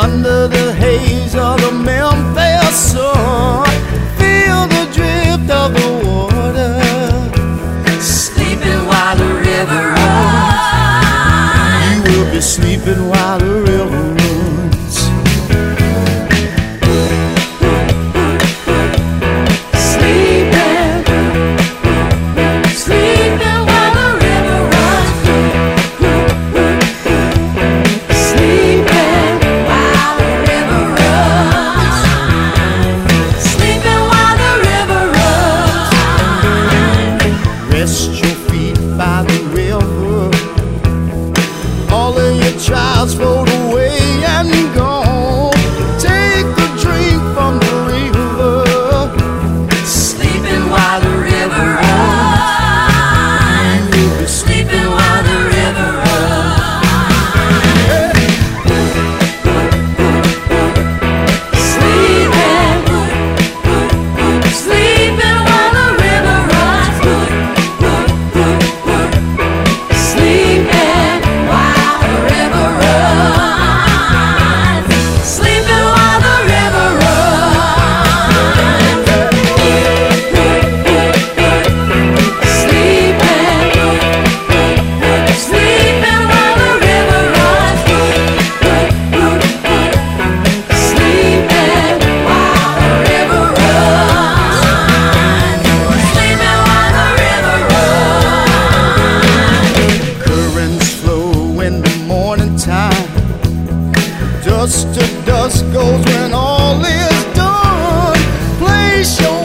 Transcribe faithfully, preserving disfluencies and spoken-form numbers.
under the haze of the Memphis sun. Feel the drift of the water, sleeping while the river runs. you will be sleeping while the river runs. Rest your feet by the river, all of your trials float away and gone. Take a drink from the river, sleeping while the river runs. you'll be Sleeping while the river runs. Sleeping, sleeping while the river runs. Sleeping while the river runs. Sleeping while the river runs. Sleeping, sleeping while the river runs. Sleeping while the river runs. Sleeping while the river runs. currents flow in the morning time. Dust to dust goes when all is done. Place your